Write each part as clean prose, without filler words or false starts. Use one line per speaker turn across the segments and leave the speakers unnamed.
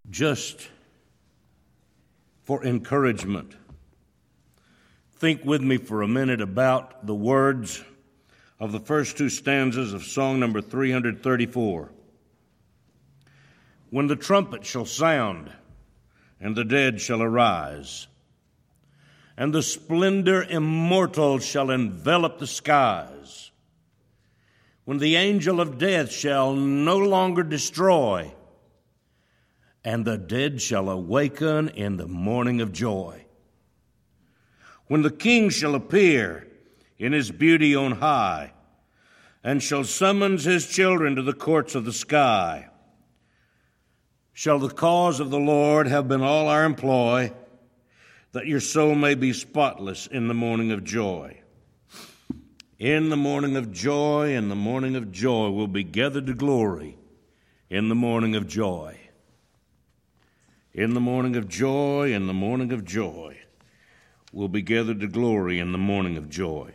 Just for encouragement, think with me for a minute about the words of the first two stanzas of song number 334. When the trumpet shall sound, and the dead shall arise, and the splendor immortal shall envelop the skies, when the angel of death shall no longer destroy, and the dead shall awaken in the morning of joy, when the King shall appear in his beauty on high, and shall summons his children to the courts of the sky, shall the cause of the Lord have been all our employ, that your soul may be spotless in the morning of joy. In the morning of joy, in the morning of joy, we'll be gathered to glory in the morning of joy. In the morning of joy, in the morning of joy, we'll be gathered to glory in the morning of joy.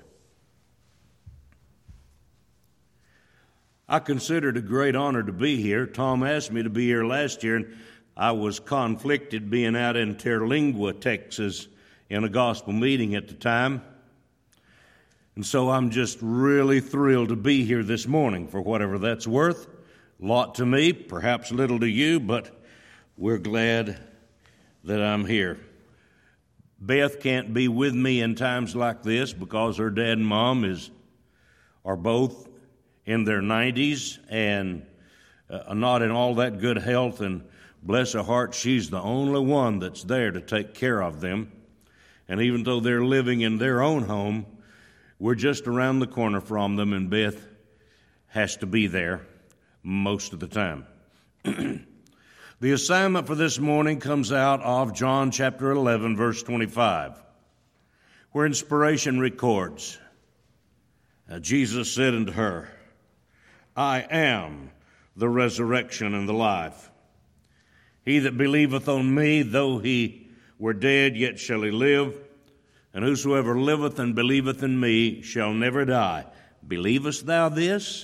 I consider it a great honor to be here. Tom asked me to be here last year, and I was conflicted being out in Terlingua, Texas, in a gospel meeting at the time. And so I'm just really thrilled to be here this morning, for whatever that's worth. A lot to me, perhaps little to you, but we're glad that I'm here. Beth can't be with me in times like this because her dad and mom are both in their 90s and not in all that good health, and bless her heart, she's the only one that's there to take care of them. And even though they're living in their own home, we're just around the corner from them, and Beth has to be there most of the time. The assignment for this morning comes out of John chapter 11, verse 25, where inspiration records, Jesus said unto her, I am the resurrection and the life. He that believeth on me, though he were dead, yet shall he live. And whosoever liveth and believeth in me shall never die. Believest thou this?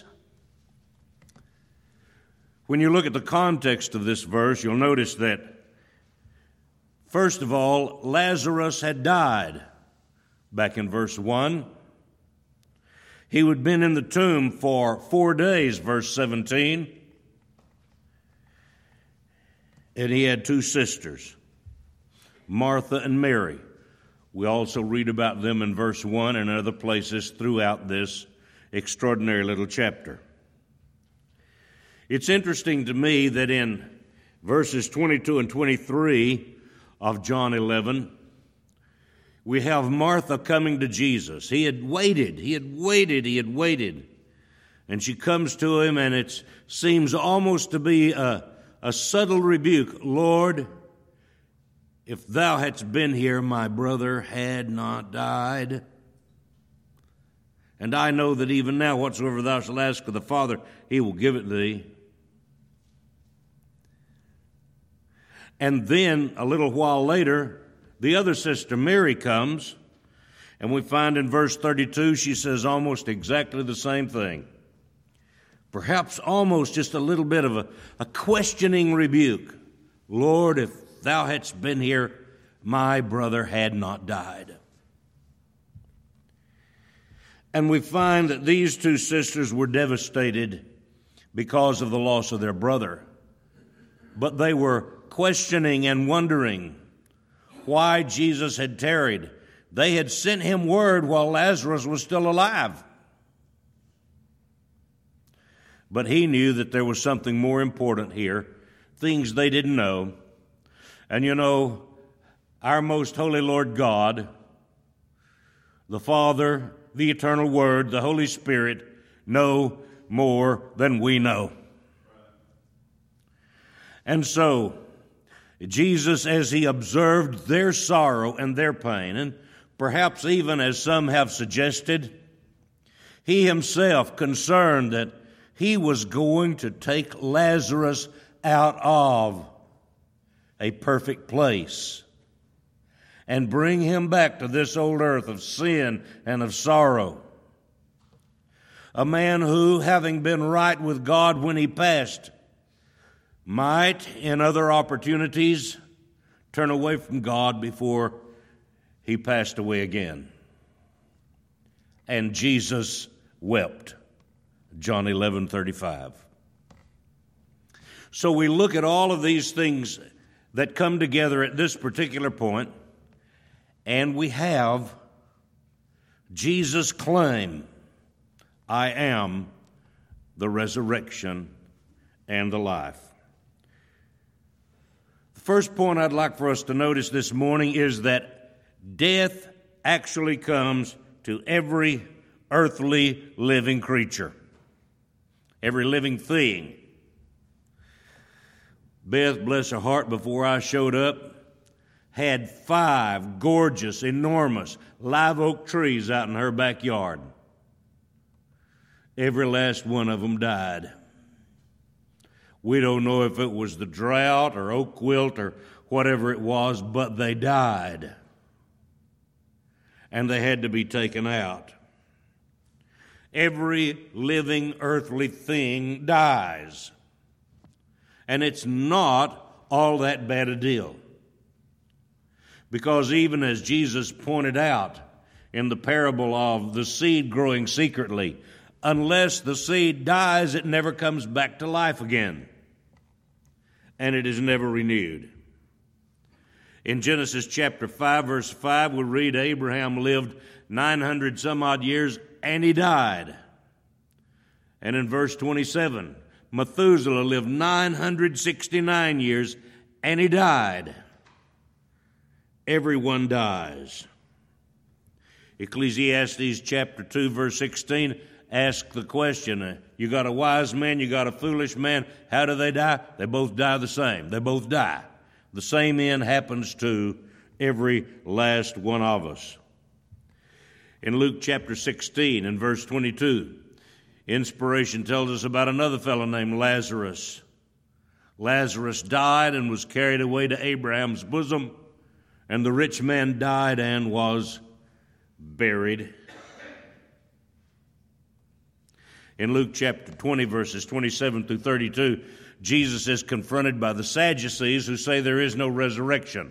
When you look at the context of this verse, you'll notice that, first of all, Lazarus had died back in verse 1. He had been in the tomb for 4 days, verse 17. And he had two sisters, Martha and Mary. We also read about them in verse 1 and other places throughout this extraordinary little chapter. It's interesting to me that in verses 22 and 23 of John 11, we have Martha coming to Jesus. He had waited. And she comes to him, and it seems almost to be a subtle rebuke. Lord, if thou hadst been here, my brother had not died. And I know that even now, whatsoever thou shalt ask of the Father, he will give it thee. And then, a little while later, the other sister, Mary, comes, and we find in verse 32, she says almost exactly the same thing. Perhaps almost just a little bit of a questioning rebuke. Lord, if thou hadst been here, my brother had not died. And we find that these two sisters were devastated because of the loss of their brother. But they were questioning and wondering why Jesus had tarried. They had sent him word while Lazarus was still alive. But he knew that there was something more important here, things they didn't know. And you know, our most holy Lord God, the Father, the eternal Word, the Holy Spirit, know more than we know. And so, Jesus, as he observed their sorrow and their pain, and perhaps even as some have suggested, he himself concerned that he was going to take Lazarus out of a perfect place and bring him back to this old earth of sin and of sorrow. A man who, having been right with God when he passed, might, in other opportunities, turn away from God before he passed away again. And Jesus wept. John 11:35. So we look at all of these things that come together at this particular point, and we have Jesus' claim, I am the resurrection and the life. The first point I'd like for us to notice this morning is that death actually comes to every earthly living creature, every living thing. Beth, bless her heart, before I showed up, had 5 gorgeous, enormous live oak trees out in her backyard. Every last one of them died. We don't know if it was the drought or oak wilt or whatever it was, but they died. And they had to be taken out. Every living earthly thing dies. And it's not all that bad a deal. Because even as Jesus pointed out in the parable of the seed growing secretly, unless the seed dies, it never comes back to life again. And it is never renewed. In Genesis chapter 5, verse 5, we read Abraham lived 900 some odd years and he died. And in verse 27, Methuselah lived 969 years and he died. Everyone dies. Ecclesiastes chapter 2, verse 16 asks the question, you got a wise man, you got a foolish man, how do they die? They both die the same. They both die. The same end happens to every last one of us. In Luke chapter 16 and verse 22, inspiration tells us about another fellow named Lazarus. Lazarus died and was carried away to Abraham's bosom, and the rich man died and was buried. In Luke chapter 20, verses 27 through 32, Jesus is confronted by the Sadducees who say there is no resurrection.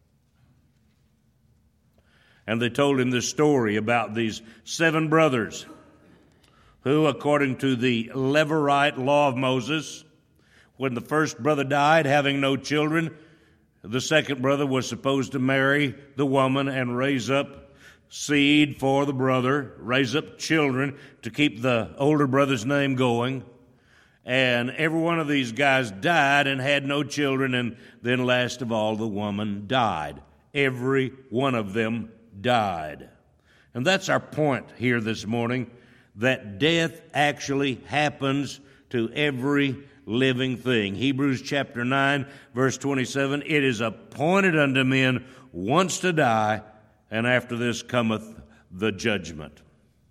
And they told him this story about these 7 brothers who, according to the Levirate law of Moses, when the first brother died, having no children, the second brother was supposed to marry the woman and raise up seed for the brother, raise up children to keep the older brother's name going. And every one of these guys died and had no children, and then last of all, the woman died. Every one of them died. And that's our point here this morning, that death actually happens to every living thing. Hebrews chapter 9, verse 27, it is appointed unto men once to die, and after this cometh the judgment.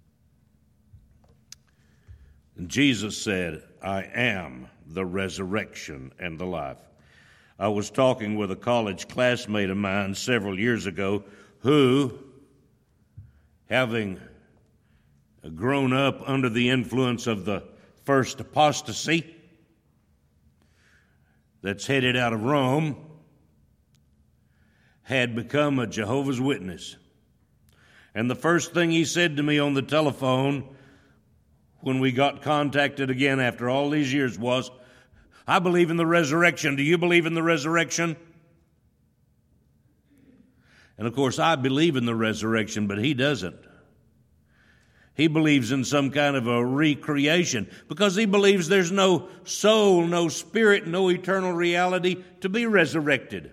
And Jesus said, I am the resurrection and the life. I was talking with a college classmate of mine several years ago who, having grown up under the influence of the first apostasy that's headed out of Rome, had become a Jehovah's Witness. And the first thing he said to me on the telephone when we got contacted again after all these years was, I believe in the resurrection. Do you believe in the resurrection? And of course, I believe in the resurrection, but he doesn't. He believes in some kind of a recreation because he believes there's no soul, no spirit, no eternal reality to be resurrected.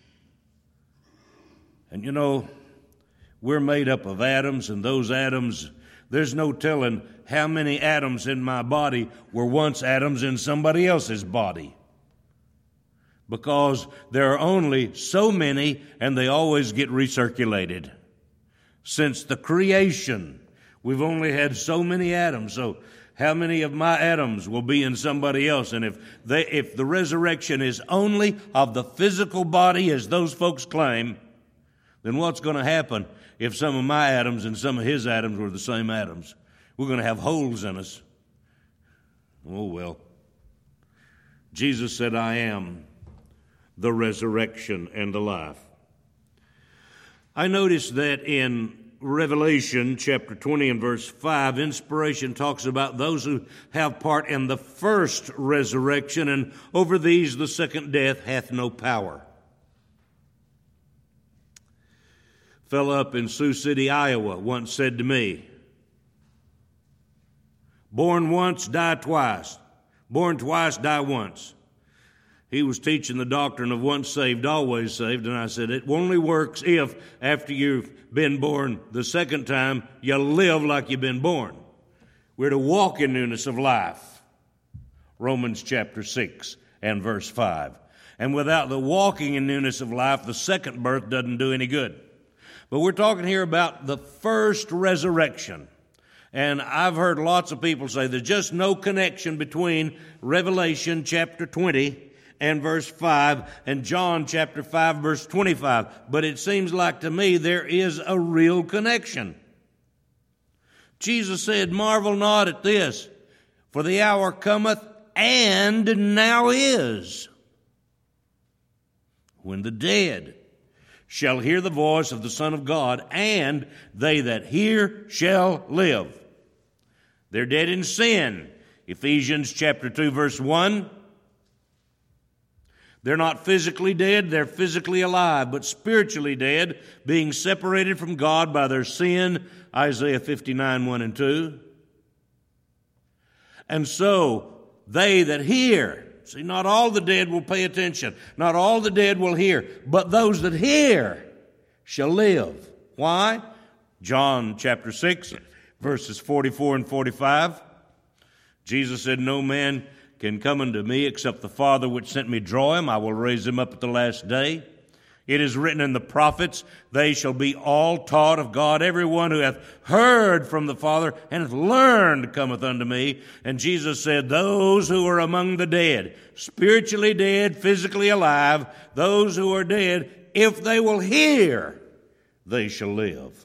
And you know, we're made up of atoms, and those atoms, there's no telling how many atoms in my body were once atoms in somebody else's body. Because there are only so many, and they always get recirculated. Since the creation, we've only had so many atoms. So how many of my atoms will be in somebody else? And if the resurrection is only of the physical body, as those folks claim, then what's going to happen if some of my atoms and some of his atoms were the same atoms? We're going to have holes in us. Oh, well. Jesus said, I am the resurrection and the life. I noticed that in Revelation chapter 20 and verse 5, inspiration talks about those who have part in the first resurrection, and over these the second death hath no power. A fellow up in Sioux City, Iowa, once said to me, born once, die twice. Born twice, die once. He was teaching the doctrine of once saved, always saved, and I said, it only works if, after you've been born the second time, you live like you've been born. We're to walk in newness of life. Romans chapter 6 and verse 5. And without the walking in newness of life, the second birth doesn't do any good. But we're talking here about the first resurrection. And I've heard lots of people say there's just no connection between Revelation chapter 20 and verse 5 and John chapter 5 verse 25. But it seems like to me there is a real connection. Jesus said, marvel not at this, for the hour cometh, and now is, when the dead shall hear the voice of the Son of God, and they that hear shall live. They're dead in sin. Ephesians chapter 2 verse 1. They're not physically dead, they're physically alive, but spiritually dead, being separated from God by their sin, Isaiah 59, 1 and 2. And so, they that hear, see, not all the dead will pay attention, not all the dead will hear, but those that hear shall live. Why? John chapter 6, verses 44 and 45. Jesus said, no man can come unto me except the Father which sent me draw him. I will raise him up at the last day. It is written in the prophets, they shall be all taught of God. Everyone who hath heard from the Father and hath learned cometh unto me. And Jesus said, those who are among the dead, spiritually dead, physically alive, those who are dead, if they will hear, they shall live.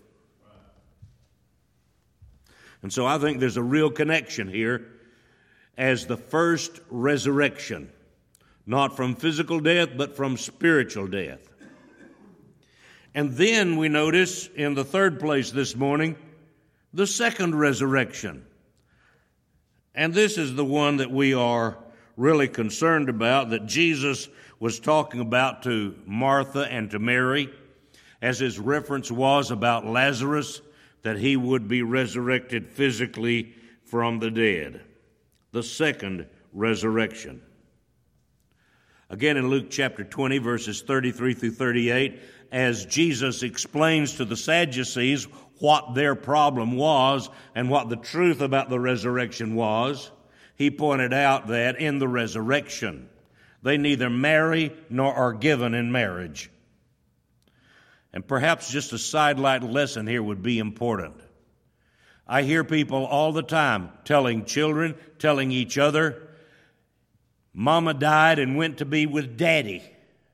And so I think there's a real connection here as the first resurrection, not from physical death, but from spiritual death. And then we notice in the third place this morning, the second resurrection. And this is the one that we are really concerned about, that Jesus was talking about to Martha and to Mary, as his reference was about Lazarus, that he would be resurrected physically from the dead. The second resurrection. Again in Luke chapter 20, verses 33 through 38, as Jesus explains to the Sadducees what their problem was and what the truth about the resurrection was, he pointed out that in the resurrection, they neither marry nor are given in marriage. And perhaps just a sidelight lesson here would be important. I hear people all the time telling children, telling each other, Mama died and went to be with Daddy.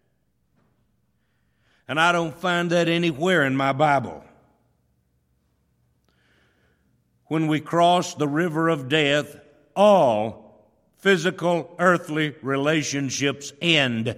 And I don't find that anywhere in my Bible. When we cross the river of death, all physical, earthly relationships end.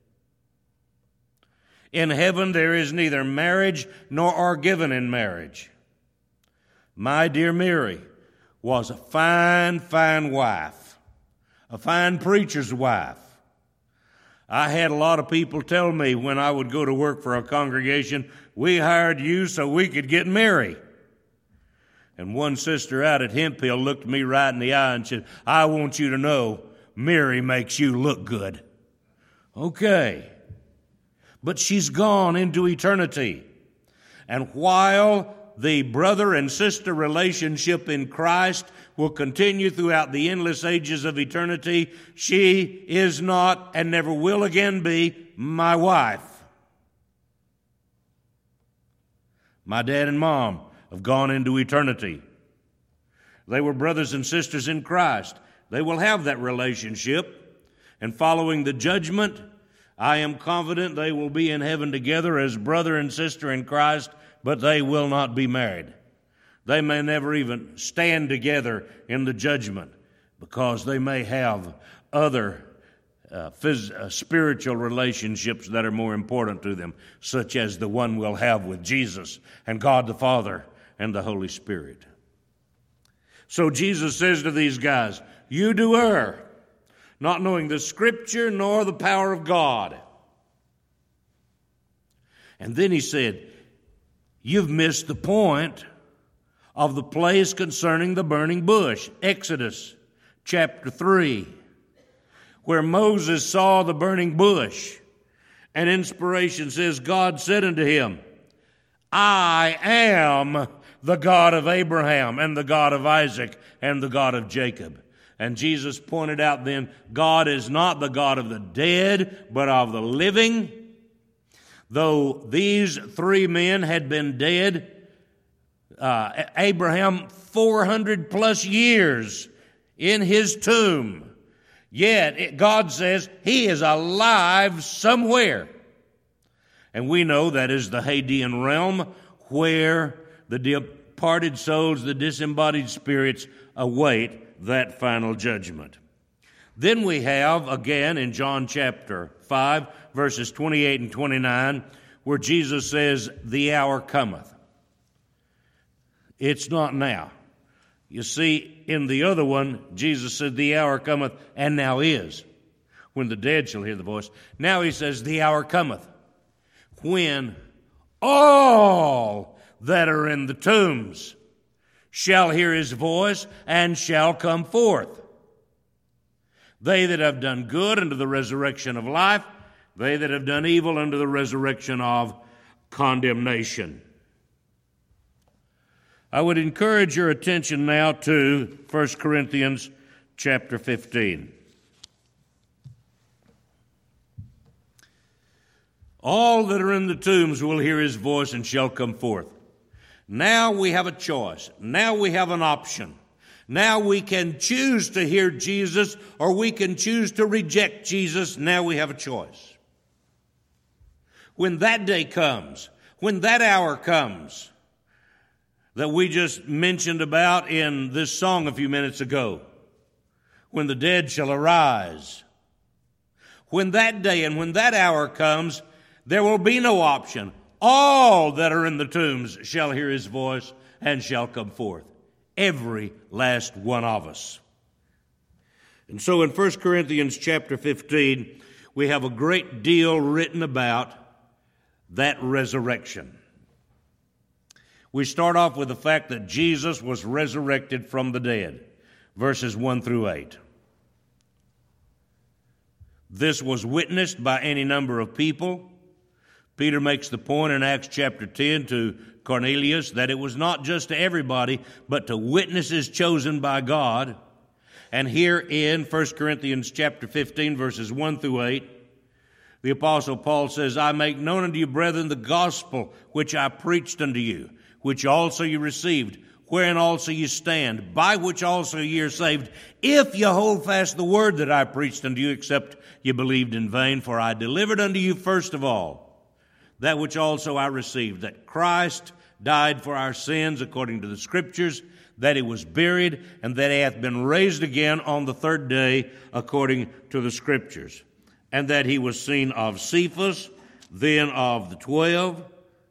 In heaven there is neither marriage nor are given in marriage. My dear Mary was a fine, fine wife, a fine preacher's wife. I had a lot of people tell me when I would go to work for a congregation, we hired you so we could get Mary. And one sister out at Hemphill looked me right in the eye and said, I want you to know Mary makes you look good. Okay. But she's gone into eternity. And while the brother and sister relationship in Christ will continue throughout the endless ages of eternity, she is not and never will again be my wife. My dad and mom have gone into eternity. They were brothers and sisters in Christ. They will have that relationship. And following the judgment, I am confident they will be in heaven together as brother and sister in Christ, but they will not be married. They may never even stand together in the judgment because they may have other spiritual relationships that are more important to them, such as the one we'll have with Jesus and God the Father and the Holy Spirit. So Jesus says to these guys, you do err, not knowing the Scripture nor the power of God. And then he said, you've missed the point of the place concerning the burning bush. Exodus chapter 3, where Moses saw the burning bush. And inspiration says, God said unto him, I am the God of Abraham and the God of Isaac and the God of Jacob. And Jesus pointed out then, God is not the God of the dead, but of the living. Though these three men had been dead, Abraham 400 plus years in his tomb, yet God says he is alive somewhere. And we know that is the Hadean realm, where the departed souls, the disembodied spirits, await that final judgment. Then we have, again in John chapter 5, verses 28 and 29, where Jesus says, the hour cometh. It's not now. You see, in the other one, Jesus said, the hour cometh, and now is, when the dead shall hear the voice. Now he says, the hour cometh, when all that are in the tombs shall hear his voice and shall come forth. They that have done good unto the resurrection of life, they that have done evil unto the resurrection of condemnation. I would encourage your attention now to 1 Corinthians chapter 15. All that are in the tombs will hear his voice and shall come forth. Now we have a choice. Now we have an option. Now we can choose to hear Jesus, or we can choose to reject Jesus. Now we have a choice. When that day comes, when that hour comes that we just mentioned about in this song a few minutes ago, when the dead shall arise, when that day and when that hour comes, there will be no option. All that are in the tombs shall hear his voice and shall come forth. Every last one of us. And so in 1 Corinthians chapter 15, we have a great deal written about that resurrection. We start off with the fact that Jesus was resurrected from the dead, verses 1 through 8. This was witnessed by any number of people. Peter makes the point in Acts chapter 10 to Cornelius that it was not just to everybody, but to witnesses chosen by God. And here in 1 Corinthians chapter 15, verses 1 through 8, the Apostle Paul says, I make known unto you, brethren, the gospel which I preached unto you, which also you received, wherein also you stand, by which also ye are saved, if you hold fast the word that I preached unto you, except you believed in vain. For I delivered unto you first of all that which also I received, that Christ died for our sins according to the Scriptures, that he was buried, and that he hath been raised again on the third day according to the Scriptures, and that he was seen of Cephas, then of the 12,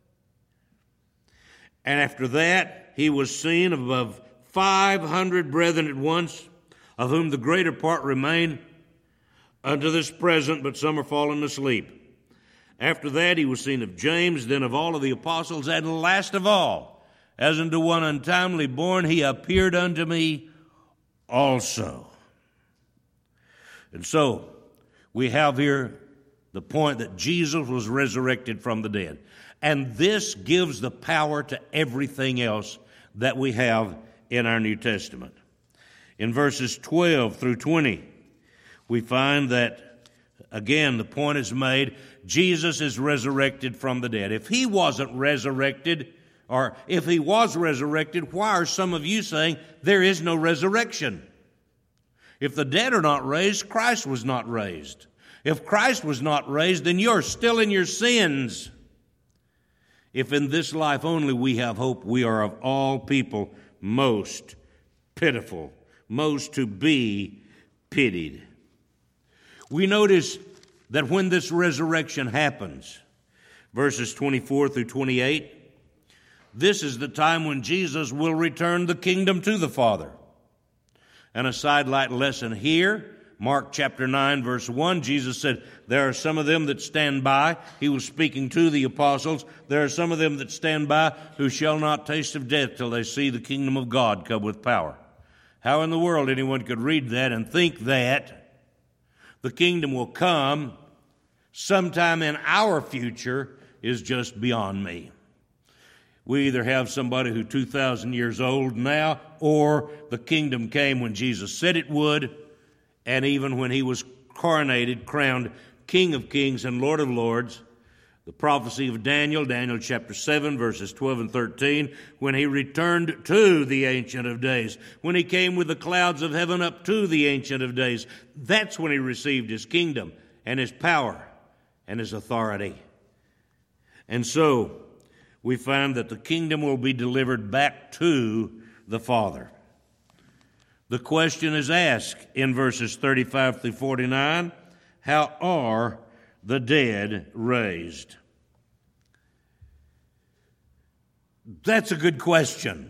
and after that he was seen of above 500 brethren at once, of whom the greater part remain unto this present, but some are fallen asleep. After that he was seen of James, then of all of the apostles, and last of all, as unto one untimely born, he appeared unto me also. And so, we have here the point that Jesus was resurrected from the dead. And this gives the power to everything else that we have in our New Testament. In verses 12 through 20, we find that, again, the point is made, Jesus is resurrected from the dead. If he wasn't resurrected, or if he was resurrected, why are some of you saying there is no resurrection? If the dead are not raised, Christ was not raised. If Christ was not raised, then you're still in your sins. If in this life only we have hope, we are of all people most pitiful, most to be pitied. We notice that when this resurrection happens, verses 24 through 28, this is the time when Jesus will return the kingdom to the Father. And a sidelight lesson here, Mark chapter 9, verse 1, Jesus said, there are some of them that stand by. He was speaking to the apostles. There are some of them that stand by who shall not taste of death till they see the kingdom of God come with power. How in the world anyone could read that and think that the kingdom will come sometime in our future is just beyond me. We either have somebody who's 2,000 years old now, or the kingdom came when Jesus said it would, and even when he was coronated, crowned King of Kings and Lord of Lords. The prophecy of Daniel, Daniel chapter 7, verses 12 and 13, when he returned to the Ancient of Days, when he came with the clouds of heaven up to the Ancient of Days, that's when he received his kingdom and his power and his authority. And so we find that the kingdom will be delivered back to the Father. The question is asked in verses 35 through 49, how are the dead raised? That's a good question.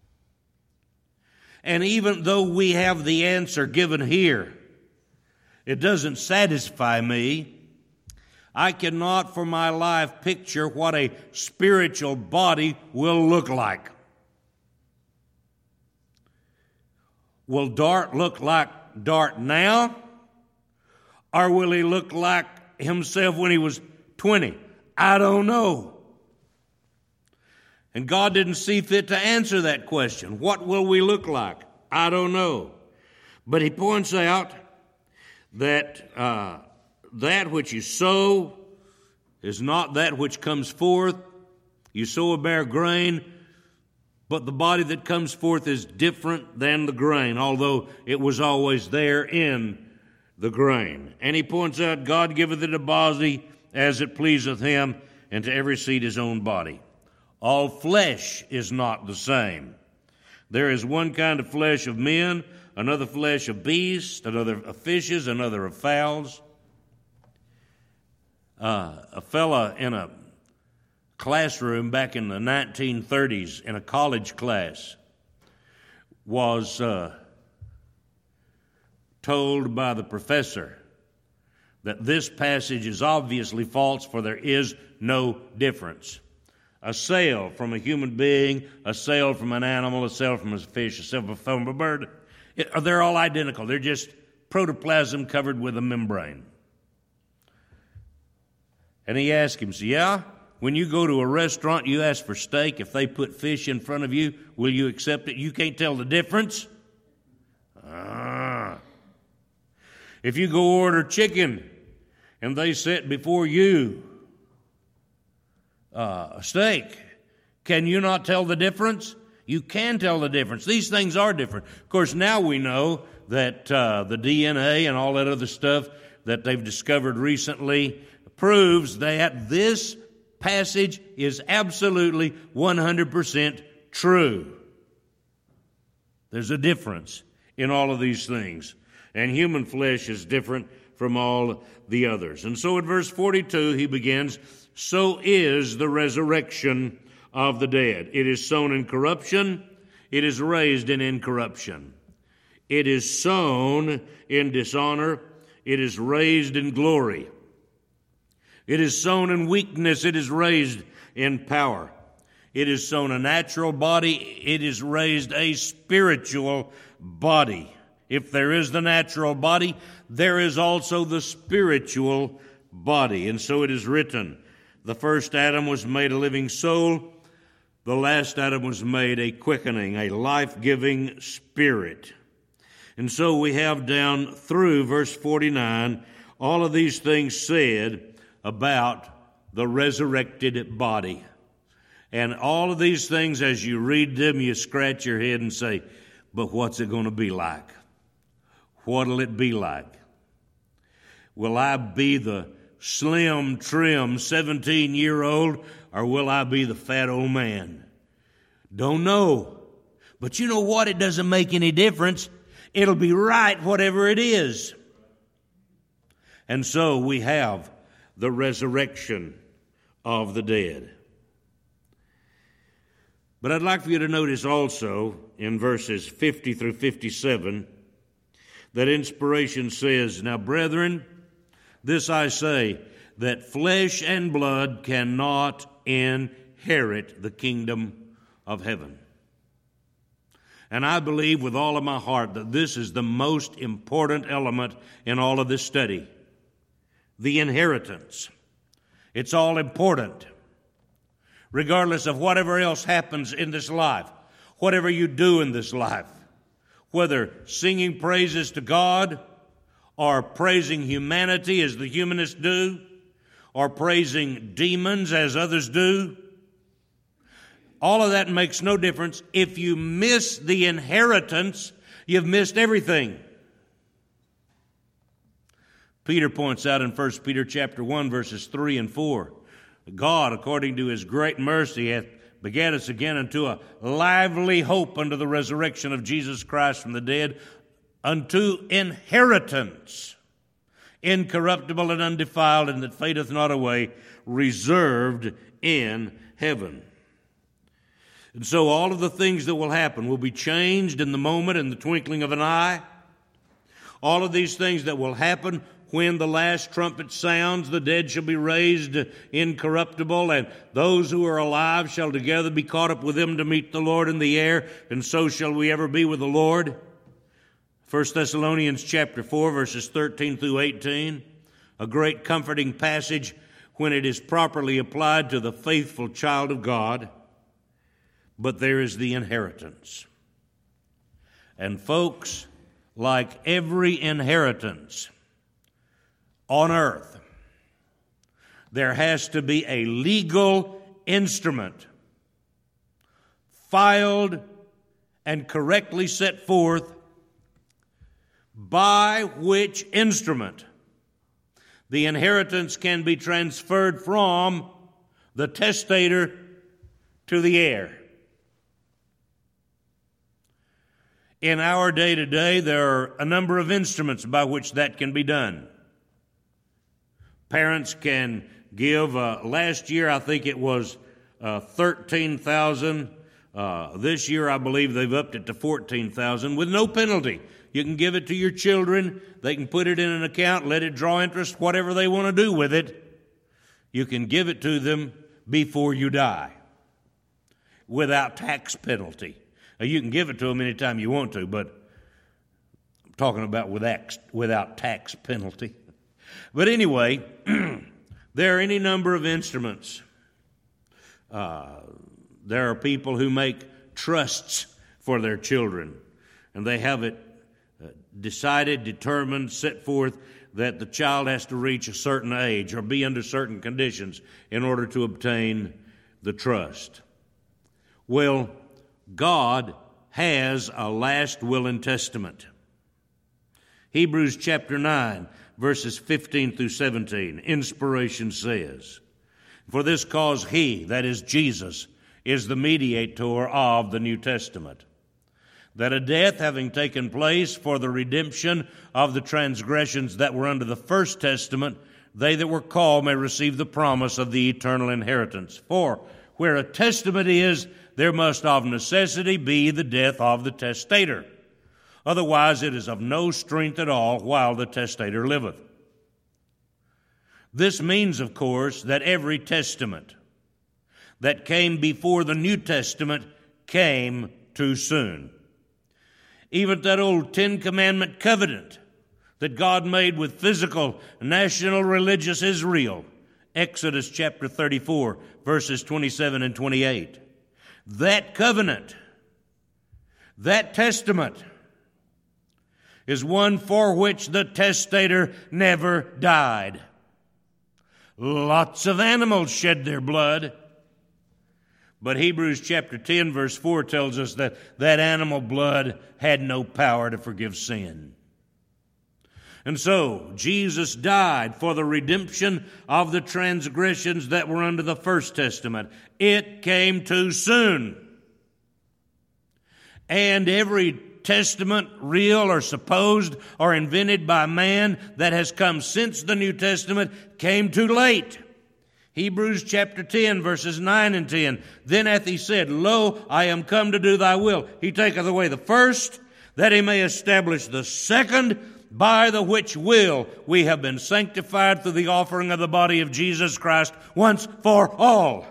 And even though we have the answer given here, it doesn't satisfy me. I cannot for my life picture what a spiritual body will look like. Will Dart look like Dart now? Or will he look like himself when he was 20? I don't know. And God didn't see fit to answer that question. What will we look like? I don't know. But he points out that that which you sow is not that which comes forth. You sow a bare grain, but the body that comes forth is different than the grain, although it was always there in the grain. And he points out, God giveth it a body as it pleaseth him, and to every seed his own body. All flesh is not the same. There is one kind of flesh of men, another flesh of beasts, another of fishes, another of fowls. A fella in a classroom back in the 1930s in a college class was told by the professor that this passage is obviously false, for there is no difference. A cell from a human being, a cell from an animal, a cell from a fish, a cell from a bird, they're all identical. They're just protoplasm covered with a membrane. And he asked him, so yeah, when you go to a restaurant, you ask for steak. If they put fish in front of you, will you accept it? You can't tell the difference? If you go order chicken and they set before you a steak, can you not tell the difference? You can tell the difference. These things are different. Of course, now we know that the DNA and all that other stuff that they've discovered recently proves that this passage is absolutely 100% true. There's a difference in all of these things. And human flesh is different from all the others. And so at verse 42 he begins, so is the resurrection of the dead. It is sown in corruption, it is raised in incorruption. It is sown in dishonor, it is raised in glory. It is sown in weakness, it is raised in power. It is sown a natural body, it is raised a spiritual body. If there is the natural body, there is also the spiritual body. And so it is written, the first Adam was made a living soul, the last Adam was made a quickening, a life-giving spirit. And so we have down through verse 49, all of these things said about the resurrected body. And all of these things, as you read them, you scratch your head and say, but what's it going to be like? What'll it be like? Will I be the slim, trim 17-year-old, or will I be the fat old man? Don't know. But you know what? It doesn't make any difference. It'll be right whatever it is. And so we have the resurrection of the dead. But I'd like for you to notice also in verses 50 through 57 that inspiration says, "Now, brethren, this I say, that flesh and blood cannot inherit the kingdom of heaven." And I believe with all of my heart that this is the most important element in all of this study. The inheritance. It's all important. Regardless of whatever else happens in this life, whatever you do in this life, whether singing praises to God or praising humanity as the humanists do, or praising demons as others do, all of that makes no difference. If you miss the inheritance, you've missed everything. Peter points out in 1 Peter chapter 1, verses 3 and 4, God, according to his great mercy, hath begat us again unto a lively hope unto the resurrection of Jesus Christ from the dead, unto inheritance, incorruptible and undefiled, and that fadeth not away, reserved in heaven. And so all of the things that will happen will be changed in the moment, in the twinkling of an eye. All of these things that will happen when the last trumpet sounds, the dead shall be raised incorruptible, and those who are alive shall together be caught up with them to meet the Lord in the air, and so shall we ever be with the Lord. 1 Thessalonians chapter 4, verses 13 through 18, a great comforting passage when it is properly applied to the faithful child of God. But there is the inheritance. And folks, like every inheritance on earth, there has to be a legal instrument filed and correctly set forth, by which instrument the inheritance can be transferred from the testator to the heir. In our day to day, there are a number of instruments by which that can be done. Parents can give, last year I think it was $13,000. This year I believe they've upped it to $14,000 with no penalty. You can give it to your children. They can put it in an account, let it draw interest, whatever they want to do with it. You can give it to them before you die without tax penalty. Now, you can give it to them anytime you want to, but I'm talking about without tax penalty. But anyway, there are any number of instruments. There are people who make trusts for their children, and they have it decided, determined, set forth that the child has to reach a certain age or be under certain conditions in order to obtain the trust. Well, God has a last will and testament. Hebrews chapter 9, verses 15 through 17, inspiration says, "For this cause he," that is Jesus, "is the mediator of the New Testament, that a death having taken place for the redemption of the transgressions that were under the first testament, they that were called may receive the promise of the eternal inheritance. For where a testament is, there must of necessity be the death of the testator. Otherwise it is of no strength at all while the testator liveth." This means, of course, that every testament that came before the New Testament came too soon. Even that old Ten Commandment covenant that God made with physical, national, religious Israel, Exodus chapter 34, verses 27 and 28. That covenant, that testament, is one for which the testator never died. Lots of animals shed their blood, but Hebrews chapter 10, verse 4 tells us that that animal blood had no power to forgive sin. And so, Jesus died for the redemption of the transgressions that were under the first testament. It came too soon. And every Testament, real or supposed or invented by man, that has come since the New Testament, came too late. Hebrews chapter 10, verses 9 and 10. Then hath he said, Lo, I am come to do thy will. He taketh away the first, that he may establish the second, by the which will we have been sanctified through the offering of the body of Jesus Christ once for all.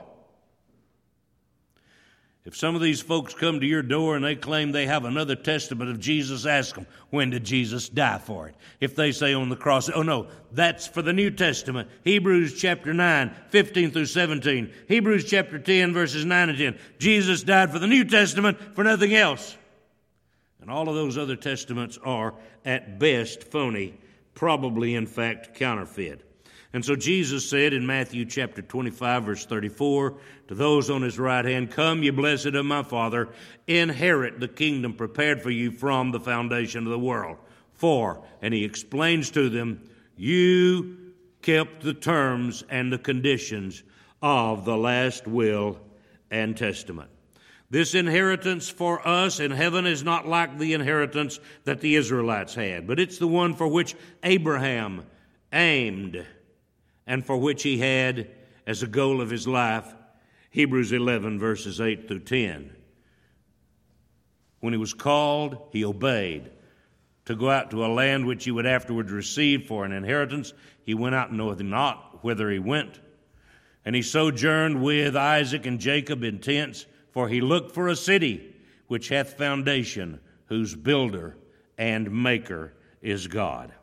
If some of these folks come to your door and they claim they have another testament of Jesus, ask them, when did Jesus die for it? If they say on the cross, oh no, that's for the New Testament. Hebrews chapter 9, 15 through 17. Hebrews chapter 10, verses 9 and 10. Jesus died for the New Testament, for nothing else. And all of those other testaments are, at best, phony, probably, in fact, counterfeit. And so Jesus said in Matthew chapter 25, verse 34, to those on his right hand, Come, ye blessed of my Father, inherit the kingdom prepared for you from the foundation of the world. For, and he explains to them, you kept the terms and the conditions of the last will and testament. This inheritance for us in heaven is not like the inheritance that the Israelites had, but it's the one for which Abraham aimed and for which he had as a goal of his life, Hebrews 11, verses 8 through 10. When he was called, he obeyed. To go out to a land which he would afterwards receive for an inheritance, he went out and knoweth not whither he went. And he sojourned with Isaac and Jacob in tents, for he looked for a city which hath foundation, whose builder and maker is God.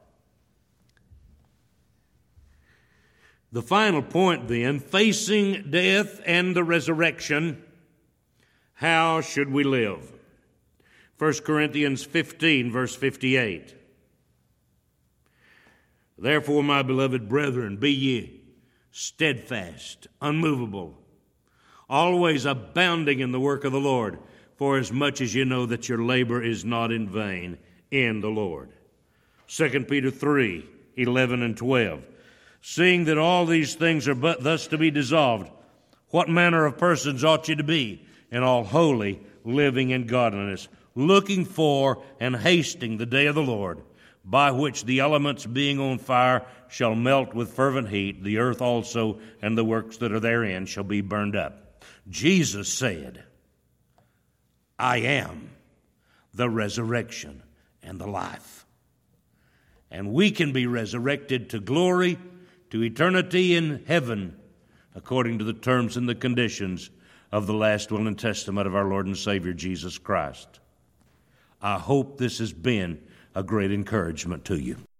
The final point then, facing death and the resurrection, how should we live? 1 Corinthians 15, verse 58. Therefore, my beloved brethren, be ye steadfast, unmovable, always abounding in the work of the Lord, for as much as you know that your labor is not in vain in the Lord. 2 Peter 3, 11 and 12. Seeing that all these things are but thus to be dissolved, what manner of persons ought you to be in all holy living in godliness, looking for and hasting the day of the Lord, by which the elements being on fire shall melt with fervent heat, the earth also and the works that are therein shall be burned up. Jesus said, I am the resurrection and the life. And we can be resurrected to glory, to eternity in heaven, according to the terms and the conditions of the last will and testament of our Lord and Savior Jesus Christ. I hope this has been a great encouragement to you.